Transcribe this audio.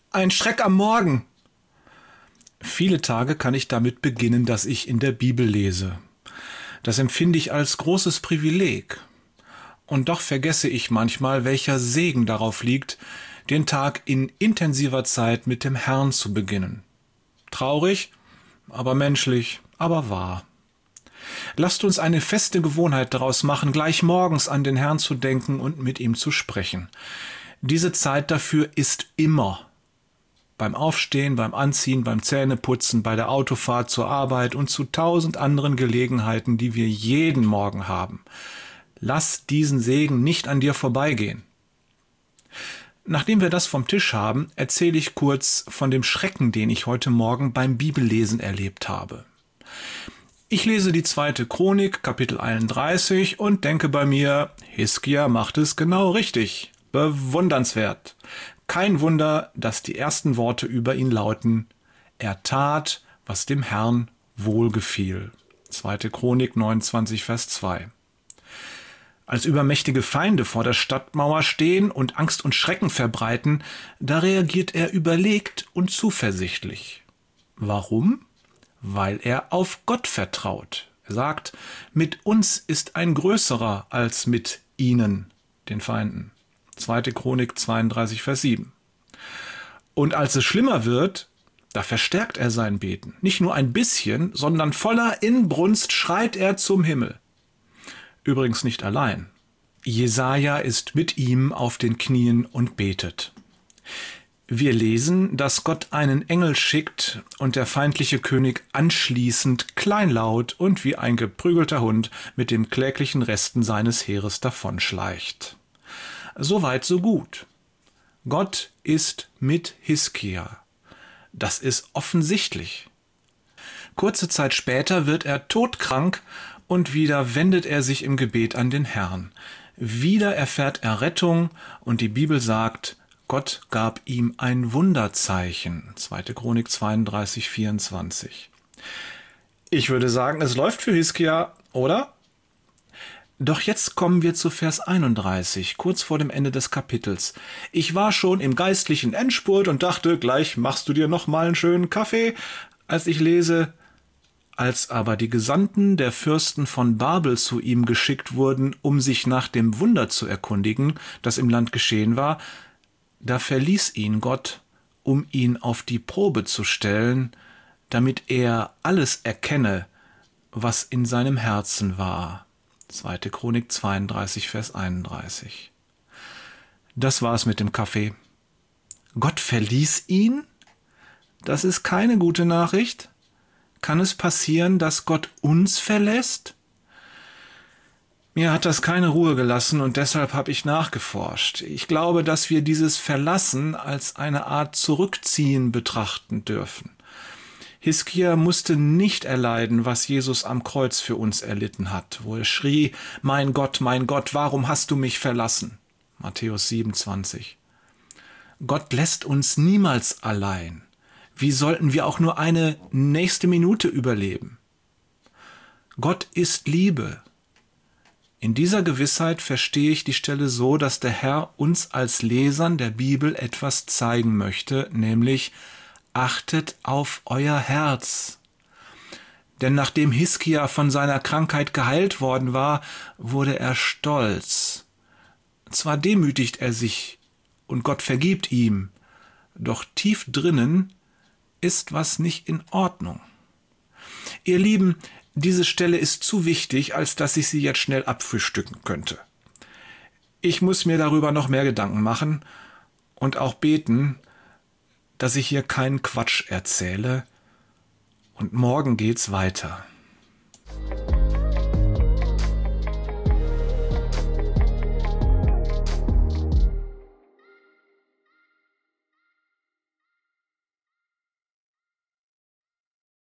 ein Schreck am Morgen. Viele Tage kann ich damit beginnen, dass ich in der Bibel lese. Das empfinde ich als großes Privileg. Und doch vergesse ich manchmal, welcher Segen darauf liegt, den Tag in intensiver Zeit mit dem Herrn zu beginnen. Traurig, aber menschlich, aber wahr. Lasst uns eine feste Gewohnheit daraus machen, gleich morgens an den Herrn zu denken und mit ihm zu sprechen. Diese Zeit dafür ist immer. Beim Aufstehen, beim Anziehen, beim Zähneputzen, bei der Autofahrt zur Arbeit und zu 1000 anderen Gelegenheiten, die wir jeden Morgen haben. Lass diesen Segen nicht an dir vorbeigehen. Nachdem wir das vom Tisch haben, erzähle ich kurz von dem Schrecken, den ich heute Morgen beim Bibellesen erlebt habe. Ich lese die 2. Chronik, Kapitel 31 und denke bei mir, Hiskia macht es genau richtig. Bewundernswert. Kein Wunder, dass die ersten Worte über ihn lauten, er tat, was dem Herrn wohlgefiel. 2. Chronik 29, Vers 2. Als übermächtige Feinde vor der Stadtmauer stehen und Angst und Schrecken verbreiten, da reagiert er überlegt und zuversichtlich. Warum? Weil er auf Gott vertraut. Er sagt, mit uns ist ein Größerer als mit ihnen, den Feinden. 2. Chronik 32, Vers 7. Und als es schlimmer wird, da verstärkt er sein Beten. Nicht nur ein bisschen, sondern voller Inbrunst schreit er zum Himmel. Übrigens nicht allein. Jesaja ist mit ihm auf den Knien und betet. Wir lesen, dass Gott einen Engel schickt und der feindliche König anschließend kleinlaut und wie ein geprügelter Hund mit den kläglichen Resten seines Heeres davonschleicht. Soweit, so gut. Gott ist mit Hiskia. Das ist offensichtlich. Kurze Zeit später wird er todkrank und wieder wendet er sich im Gebet an den Herrn. Wieder erfährt er Rettung und die Bibel sagt, Gott gab ihm ein Wunderzeichen. 2. Chronik 32, 24. Ich würde sagen, es läuft für Hiskia, oder? Doch jetzt kommen wir zu Vers 31, kurz vor dem Ende des Kapitels. Ich war schon im geistlichen Endspurt und dachte, gleich machst du dir noch mal einen schönen Kaffee, als ich lese, als aber die Gesandten der Fürsten von Babel zu ihm geschickt wurden, um sich nach dem Wunder zu erkundigen, das im Land geschehen war, da verließ ihn Gott, um ihn auf die Probe zu stellen, damit er alles erkenne, was in seinem Herzen war. 2. Chronik 32, Vers 31. Das war's mit dem Kaffee. Gott verließ ihn? Das ist keine gute Nachricht. Kann es passieren, dass Gott uns verlässt? Mir hat das keine Ruhe gelassen und deshalb habe ich nachgeforscht. Ich glaube, dass wir dieses Verlassen als eine Art Zurückziehen betrachten dürfen. Hiskia musste nicht erleiden, was Jesus am Kreuz für uns erlitten hat, wo er schrie, mein Gott, warum hast du mich verlassen? Matthäus 27. Gott lässt uns niemals allein. Wie sollten wir auch nur eine nächste Minute überleben? Gott ist Liebe. In dieser Gewissheit verstehe ich die Stelle so, dass der Herr uns als Lesern der Bibel etwas zeigen möchte, nämlich achtet auf euer Herz. Denn nachdem Hiskia von seiner Krankheit geheilt worden war, wurde er stolz. Zwar demütigt er sich und Gott vergibt ihm, doch tief drinnen ist was nicht in Ordnung. Ihr Lieben, diese Stelle ist zu wichtig, als dass ich sie jetzt schnell abfrühstücken könnte. Ich muss mir darüber noch mehr Gedanken machen und auch beten, dass ich hier keinen Quatsch erzähle. Und morgen geht's weiter.